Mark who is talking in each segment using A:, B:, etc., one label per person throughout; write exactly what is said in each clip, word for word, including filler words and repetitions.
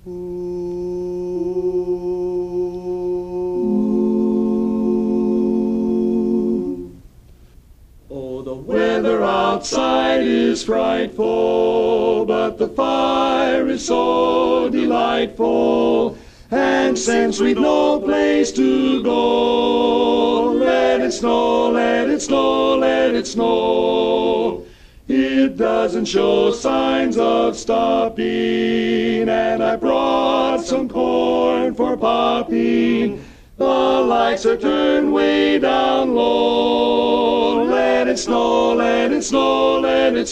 A: Oh, the weather outside is frightful, but the fire is so delightful. And since we've no place to go, let it snow, let it snow, let it snow. It doesn't show signs of stopping, and I brought some corn for popping. The lights are turned way down low. Let it snow, let it snow, let it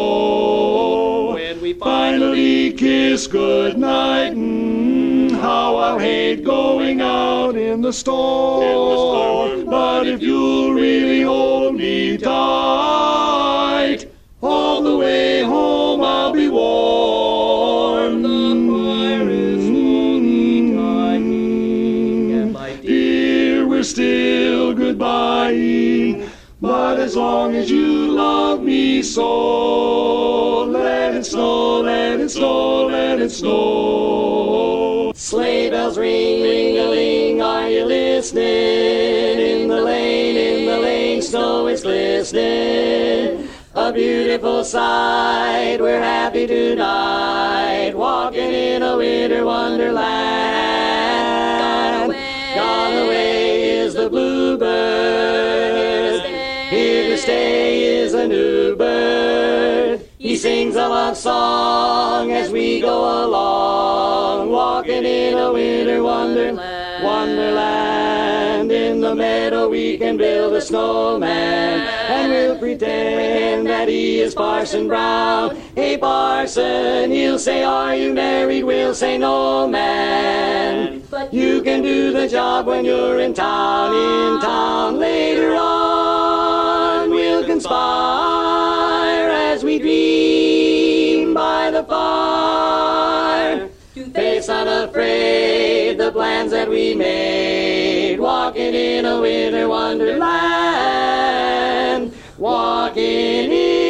A: snow. When we finally kiss goodnight, mm, how I'll hate going out in the storm. But if you'll really hold me tight, all the way home I'll be warm. The fire is slowly dying, and my dear, we're still goodbying. But as long as you love me so, let it snow, let it snow, let it snow. Sleigh bells ring, ring-a-ling, are you listening? In the lane, in the lane, snow is glistening. A beautiful sight, we're happy tonight, walking in a winter wonderland. Gone away, gone away is the bluebird, here to stay is a new bird. He sings a love song as we go along, walking in a winter wonderland. Wonderland. In the meadow we can build a snowman, and we'll pretend that he is Parson Brown. Hey Parson, he'll say, are you married? We'll say, no man. But you can do the job when you're in town. In town later on we'll conspire as we dream by the fire, to face unafraid the plans that we made, walking in a winter wonderland, walking in